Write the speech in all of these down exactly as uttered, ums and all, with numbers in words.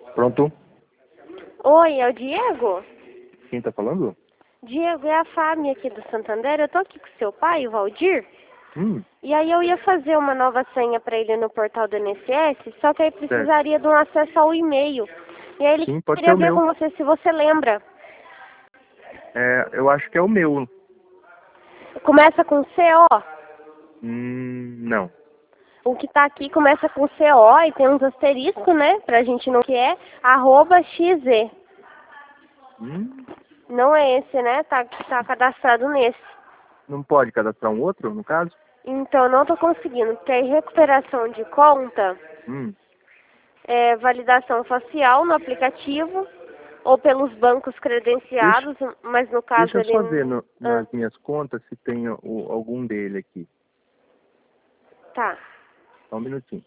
Pronto? Oi, é o Diego? Quem tá falando? Diego, é a Fábia aqui do Santander. Eu tô aqui com seu pai, o Valdir. Hum, E aí eu ia fazer uma nova senha para ele no portal do I N S S, só que aí certo. precisaria de um acesso ao e-mail. E aí ele Sim, pode ser queria o ver meu. com você se você lembra. É, eu acho que é o meu. Começa com C O. Hum, não. O que tá aqui começa com C O e tem uns asteriscos, né? Pra gente não que é, arroba X Z. Hum, Não é esse, né? Tá, tá cadastrado nesse. não pode cadastrar um outro, no caso? Então, não tô conseguindo, porque aí recuperação de conta, Hum, é, validação facial no aplicativo, ou pelos bancos deixa, credenciados, mas no caso deixa eu ele... só ver no- Ah, nas minhas contas se tem o- algum dele aqui. tá. Só um minutinho.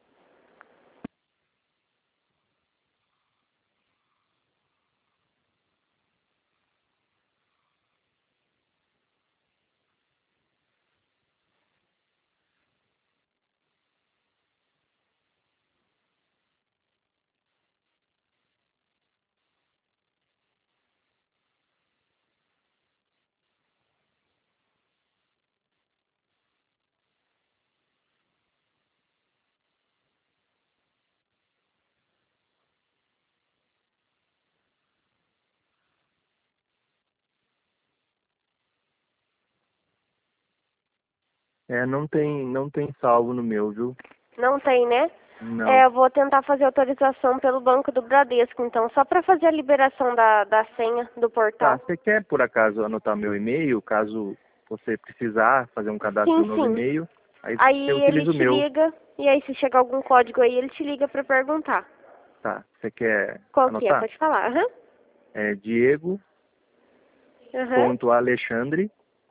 É, não tem, não tem salvo no meu, viu? Não tem, né? Não. É, eu vou tentar fazer autorização pelo Banco do Bradesco, então, só para fazer a liberação da, da senha do Tá, portal. você quer, por acaso, anotar meu e-mail, caso você precisar fazer um cadastro Sim, no novo sim. e-mail? Aí você Aí ele utiliza o te meu. liga, e aí se chegar algum código aí, ele te liga para perguntar. Tá, você quer Qual que é? anotar? Pode falar. Aham. É Diego Aham. ponto Alexandre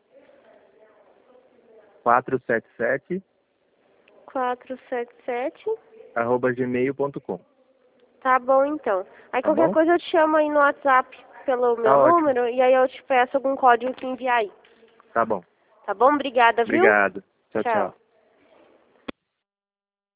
quatrocentos e setenta e sete quatrocentos e setenta e sete. arroba gmail ponto com. Tá bom, então. Aí Tá qualquer bom? coisa eu te chamo aí no WhatsApp pelo meu Tá ótimo. número, e aí eu te peço algum código que enviar aí. Tá bom. Tá bom? Obrigada, viu? Obrigado. Tchau, Tchau. tchau.